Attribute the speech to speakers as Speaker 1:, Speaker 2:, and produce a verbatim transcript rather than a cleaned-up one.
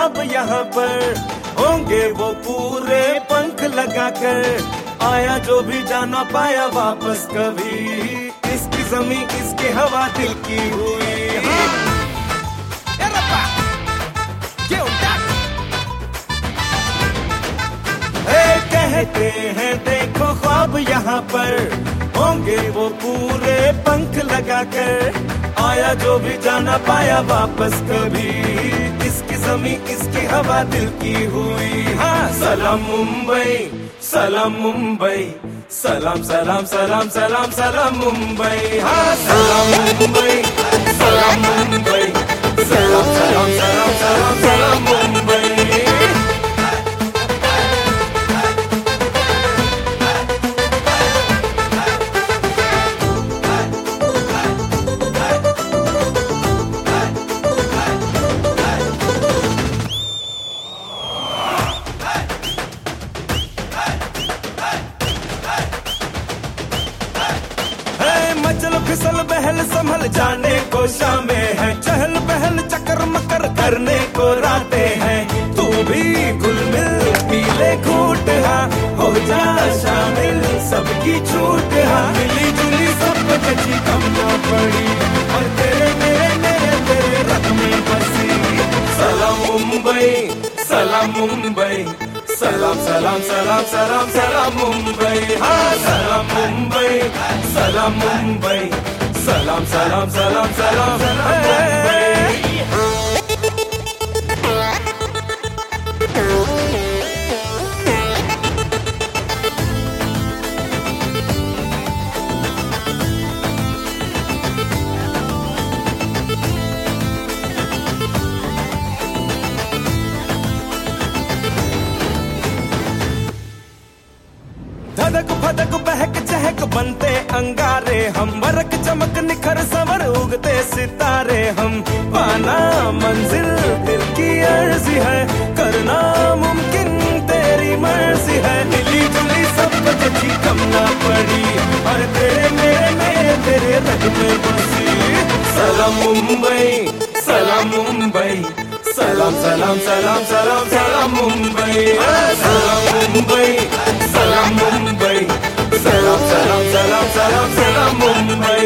Speaker 1: ख्वाब यहाँ पर, होंगे वो पूरे पंख लगाकर। आया जो भी जाना पाया वापस कभी, इसकी जमीन इसकी हवा दिल की हुई। हाँ। कहते हैं देखो ख्वाब यहाँ पर, होंगे वो पूरे पंख लगाकर। आया जो भी जाना पाया वापस कभी, इसकी जमीन इसकी हवा दिल की हुई। हाँ सलाम मुंबई, सलाम मुंबई, सलाम सलाम सलाम सलाम सलाम मुंबई। हाँ सलाम मुंबई, सलाम मुंबई, सलाम सलाम सलाम सलाम सलाम मुंबई। मचल फिसल बहल संभल जाने को शामें है, चहल पहल चक्कर मकर करने को रातें हैं। तू भी घुल मिल पीले घूट हाँ, हो जा शामिल सबकी छूट हाँ। मिली जुली सब जची कम ना पड़ी, और तेरे मेरे मेरे तेरे रग में बसी। सलाम मुंबई, सलाम मुंबई, सलाम सलाम सलाम सलाम सलाम मुंबई। हाँ सलाम मुंबई, सलाम मुंबई, सलाम सलाम सलाम सलाम सलाम मुंबई। धधक फदक बहक चहक बनते अंगारे हम, बरक चमक निखर संवर उगते सितारे हम। पाना मंजिल दिल की अर्जी है, करना मुमकिन तेरी मर्जी है। मिली जुली सब जची कम ना पड़ी, और तेरे मेरे मेरे तेरे रग में बसी। सलाम मुंबई, सलाम मुंबई, सलाम सलाम सलाम सलाम सलाम मुंबई। सलाम मुंबई, सलाम मुंबई, सलाम सलाम सलाम सलाम सलाम मुंबई।